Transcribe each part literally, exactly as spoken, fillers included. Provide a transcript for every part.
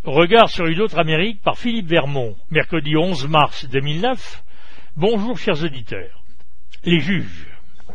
Regard sur une autre Amérique par Philippe Vermont, mercredi onze mars deux mille neuf. Bonjour chers auditeurs. Les juges.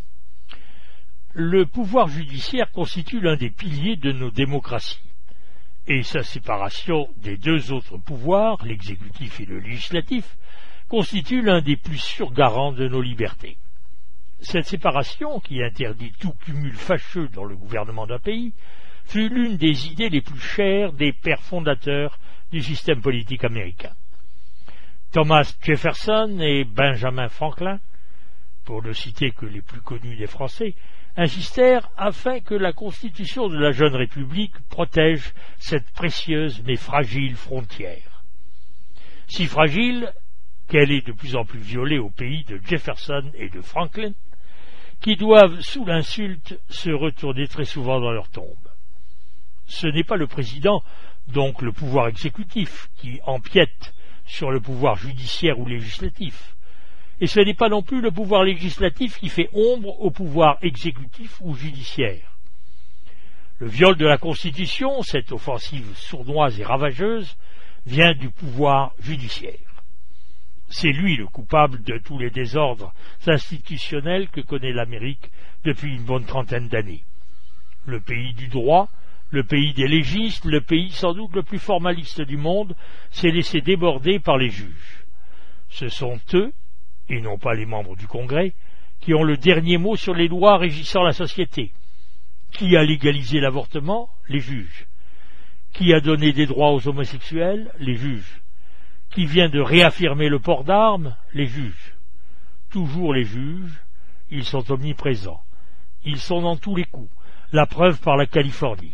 Le pouvoir judiciaire constitue l'un des piliers de nos démocraties, et sa séparation des deux autres pouvoirs, l'exécutif et le législatif, constitue l'un des plus sûrs garants de nos libertés. Cette séparation, qui interdit tout cumul fâcheux dans le gouvernement d'un pays, fut l'une des idées les plus chères des pères fondateurs du système politique américain. Thomas Jefferson et Benjamin Franklin, pour ne citer que les plus connus des Français, insistèrent afin que la Constitution de la jeune République protège cette précieuse mais fragile frontière. Si fragile qu'elle est de plus en plus violée au pays de Jefferson et de Franklin, qui doivent, sous l'insulte, se retourner très souvent dans leur tombe. Ce n'est pas le président, donc le pouvoir exécutif, qui empiète sur le pouvoir judiciaire ou législatif, et ce n'est pas non plus le pouvoir législatif qui fait ombre au pouvoir exécutif ou judiciaire. Le viol de la Constitution, cette offensive sournoise et ravageuse, vient du pouvoir judiciaire. C'est lui le coupable de tous les désordres institutionnels que connaît l'Amérique depuis une bonne trentaine d'années. Le pays du droit, le pays des légistes, le pays sans doute le plus formaliste du monde, s'est laissé déborder par les juges. Ce sont eux, et non pas les membres du Congrès, qui ont le dernier mot sur les lois régissant la société. Qui a légalisé l'avortement? Les juges. Qui a donné des droits aux homosexuels? Les juges. Qui vient de réaffirmer le port d'armes? Les juges. Toujours les juges, ils sont omniprésents. Ils sont dans tous les coups. La preuve par la Californie.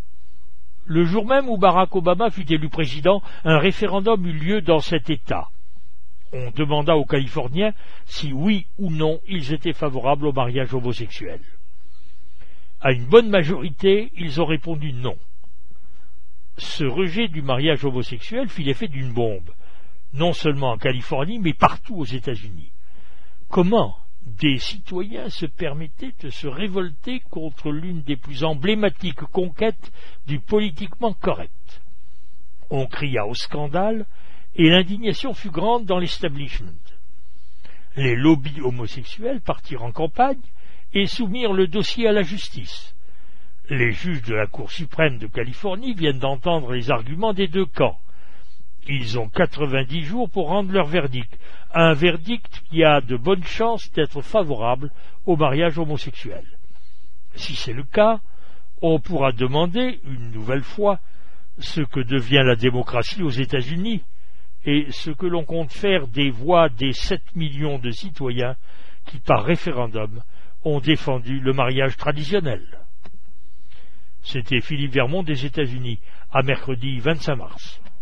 Le jour même où Barack Obama fut élu président, un référendum eut lieu dans cet État. On demanda aux Californiens si oui ou non ils étaient favorables au mariage homosexuel. À une bonne majorité, ils ont répondu non. Ce rejet du mariage homosexuel fit l'effet d'une bombe, non seulement en Californie, mais partout aux États-Unis. Comment des citoyens se permettaient de se révolter contre l'une des plus emblématiques conquêtes du politiquement correct? On cria au scandale, et l'indignation fut grande dans l'establishment. Les lobbies homosexuels partirent en campagne et soumirent le dossier à la justice. Les juges de la Cour suprême de Californie viennent d'entendre les arguments des deux camps. Ils ont quatre-vingt-dix jours pour rendre leur verdict, un verdict qui a de bonnes chances d'être favorable au mariage homosexuel. Si c'est le cas, on pourra demander, une nouvelle fois, ce que devient la démocratie aux États-Unis et ce que l'on compte faire des voix des sept millions de citoyens qui, par référendum, ont défendu le mariage traditionnel. C'était Philippe Vermont des États-Unis, à mercredi vingt-cinq mars.